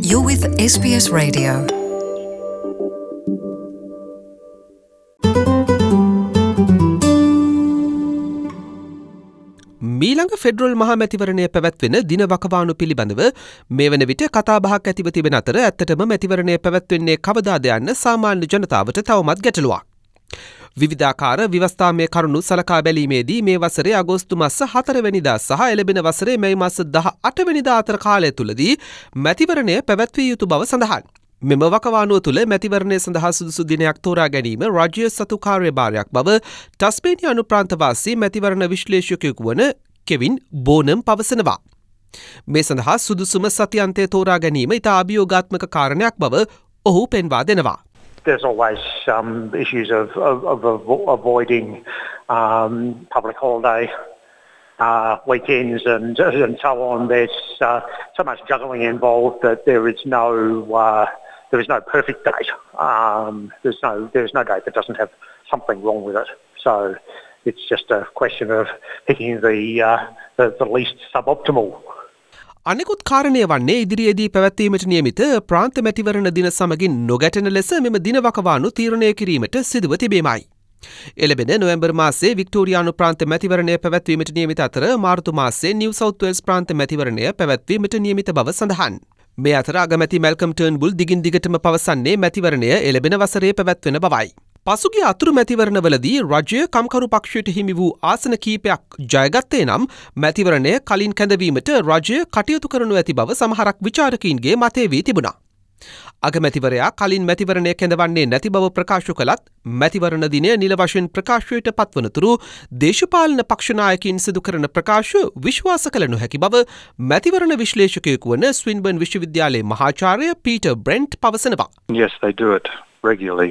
You're with SBS Radio. මීළඟ federal මහමැතිවරණය පැවැත්වෙන දින වකවානු පිළිබඳව මේ වන විට කතාබහක් ඇතිව තිබෙන අතර ඇත්තටම මැතිවරණය පැවැත්වෙන්නේ කවදාද යන්න සාමාන්‍ය ජනතාවට තවමත් ගැටලුවක්. විවිධාකාර ව්‍යවස්ථාමය කරුණු සලකා බැලීමේදී මේ වසරේ අගෝස්තු මාස 4 වෙනිදා සහ එළඹෙන වසරේ මැයි මාස 18 වෙනිදා අතර කාලය තුලදී මැතිවරණය පැවැත්විය යුතු බව සඳහන්. මෙම වකවානුව තුළ මැතිවරණය සඳහා සුදුසු දිනයක් තෝරා ගැනීම රාජ්‍ය සතු කාර්යභාරයක් බව ටස්මේනියානු ප්‍රාන්තවාසී මැතිවරණ විශ්ලේෂකයෙකු වන කෙවින් බෝනම් පවසනවා. මේ සඳහා සුදුසුම සතියන්තය තෝරා ගැනීම ඉතා අභියෝගාත්මක කාරණයක් බව ඔහු පෙන්වා දෙනවා. There's always issues of avoiding public holiday weekends and so on. There's so much juggling involved that there is no perfect date. There's no date that doesn't have something wrong with it. So it's just a question of picking the least suboptimal. අනෙකුත් කාරණය වන්නේ ඉදිරියේදී පැවැත්වීමට නියමිත ප්‍රාන්ත මැතිවරණ දින සමගින් නොගැටෙන ලෙස මෙම දින වකවානු තීරණය කිරීමට සිදුව තිබීමයි. එළබෙන නොවැම්බර් මාසයේ වික්ටෝරියානු ප්‍රාන්ත මැතිවරණය පැවැත්වීමට නියමිත අතර මාර්තු මාසයේ නිව් සවුත් වෙල්ස් ප්‍රාන්ත මැතිවරණය පැවැත්වීමට නියමිත බව සඳහන්. මේ අතර අගමැති මැල්කම් ටර්න්බුල් දිගින් දිගටම පවසන්නේ මැතිවරණය එළබෙන වසරේ පැවැත්වෙන බවයි. පසුගිය අතුරු මැතිවරණවලදී රජය කම්කරු පක්ෂයට හිමි වූ ආසන කීපයක් ජයගත්තේ නම් මැතිවරණය කලින් කැඳවීමට රජය කටයුතු කරනු ඇති බව සමහරක් විචාරකයින්ගේ මතය වී තිබුණා. අගමැතිවරයා කලින් මැතිවරණය කැඳවන්නේ නැති බව ප්‍රකාශ කළත් මැතිවරණ දිනය නිල වශයෙන් ප්‍රකාශයට පත්වනතුරු දේශපාලන පක්ෂනායකින් සිදු කරන ප්‍රකාශ විශ්වාස කළ නොහැකි බව මැතිවරණ විශ්ලේෂකයෙකු වන ස්වින්බර්න් විශ්වවිද්‍යාලයේ මහාචාර්ය පීටර් බ්‍රෙන්ට් පවසනවා. Yes, they do it regularly.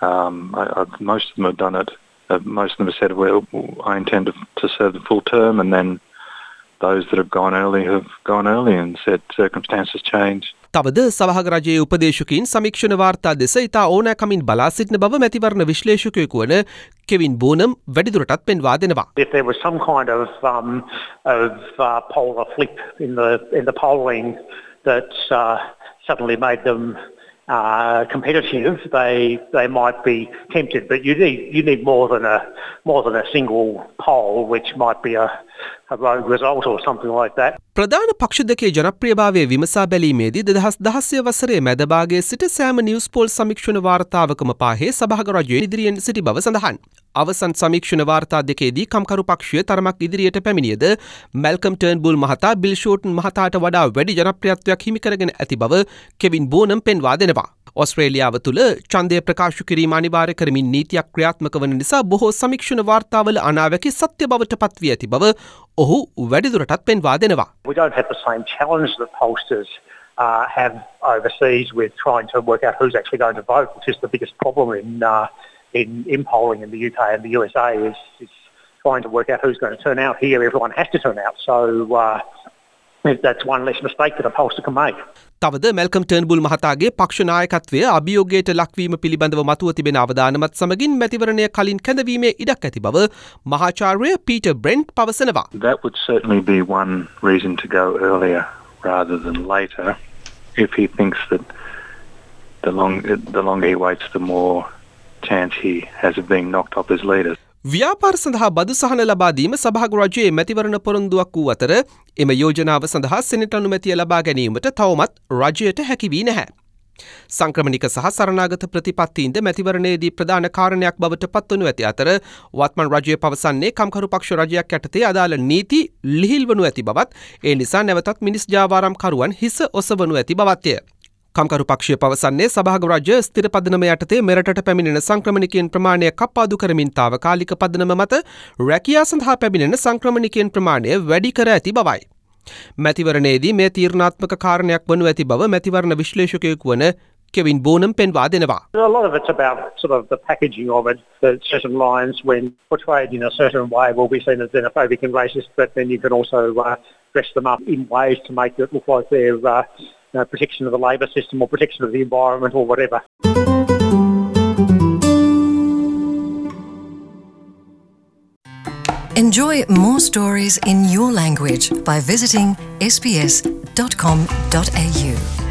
Most of them have done it. Most of them have said, well, I intend to serve the full term, and then those that have gone early and said circumstances change. තවද සවහග රජයේ උපදේශකයින් සමීක්ෂණ වාර්තා දෙස ඉතා ඕනෑකමින් බලා සිටින බව මැතිවරණ විශ්ලේෂකයෙකු වන කෙවින් බෝනම් වැඩිදුරටත් පෙන්වා දෙනවා. If there was some kind of polar flip in the polling that suddenly made them competitive, they might be tempted, but you need more than a single poll, which might be a rogue result or something like that. ප්‍රධාන පක්ෂ දෙකේ ජනප්‍රියභාවය විමසා බැලීමේදී 2016 වසරේ මැදභාගයේ සිට සෑම news Paul සමීක්ෂණ වාර්තාවකම පාහේ සභාග රජයේ ඉදිරියෙන් සිටි බව සඳහන්. අවසන් සමීක්ෂණ වාර්තා දෙකේදී කම්කරු පක්ෂය තරමක් ඉදිරියට පැමිණියද මැල්කම් ටර්න්බුල් මහතා බිල් ෂෝටන් මහතාට වඩා වැඩි ජනප්‍රියත්වයක් හිමි කරගෙන ඇති බව කෙවින් බෝනම් පෙන්වා දෙනවා. ඔස්ට්‍රේලියාව තුළ ඡන්දය ප්‍රකාශ කිරීම අනිවාර්ය කරමින් නීතියක් ක්‍රියාත්මක වන නිසා බොහෝ සමීක්ෂණ වාර්තාවල අනාවැකි සත්‍ය බවට පත්වී ඇති බව ඔහු වැඩිදුරටත් පෙන්වා දෙනවා. We don't have the same challenge that pollsters have overseas with trying to work out who's actually going to vote, which is the biggest problem in polling in the UK and the USA is trying to work out who's going to turn out. Here everyone has to turn out, so that's one less mistake that a pollster can make. තවද Malcolm Turnbull මහතාගේ පක්ෂ නායකත්වය අභියෝගයට ලක්වීම පිළිබඳව මතුව තිබෙන අවධානමත් සමගින් මැතිවරණය කලින් කැඳවීමේ ඉඩක් ඇති බව මහාචාර්ය පීටර් බ්‍රෙන්ට් පවසනවා. That would certainly be one reason to go earlier rather than later if he thinks that the longer he waits the more chance he has of being knocked off his leader. ව්‍යාපාර සඳහා බදු සහන ලබා දීම සභාග රජයේ මැතිවරණ පොරොන්දුවක් වූ අතර එම යෝජනාව සඳහා සෙනෙට් අනුමැතිය ලබා ගැනීමට තවමත් රජයට හැකි වී නැහැ. සංක්‍රමණික සහ සරණාගත ප්‍රතිපත්තීන්ද මැතිවරණයේදී ප්‍රධාන කාරණයක් බවට පත්වනු ඇති අතර වත්මන් රජය පවසන්නේ කම්කරු පක්ෂ රජයක් යටතේ අදාළ නීති ලිහිල් වනු ඇති බවත් ඒ නිසා නැවතත් මිනිස් ජාවාරම්කරුවන් හිස ඔසවනු ඇති බවත්ය. කම්කරු පක්ෂය පවසන්නේ සභාග රජය ස්ථිර පදනම යටතේ මෙරටට පැමිණෙන සංක්‍රමණිකයන් ප්‍රමාණය කප්පාදු කරමින් තාවකාලික පදනම මත රැකියා සඳහා පැමිණෙන සංක්‍රමණිකයන් ප්‍රමාණය වැඩි කර ඇති බවයි. මැතිවරණයේදී මේ තීරණාත්මක කාරණයක් වනු ඇති බව මැතිවරණ විශ්ලේෂකයෙකු වන කෙවින් බෝනම් පෙන්වා දෙනවා. A lot of it's about sort of the packaging of it. That certain lines, when portrayed in a certain way, will be seen as xenophobic and racist, but then you can also dress them up in ways to make it look like they're protection of the labour system or protection of the environment or whatever. Enjoy more stories in your language by visiting sbs.com.au.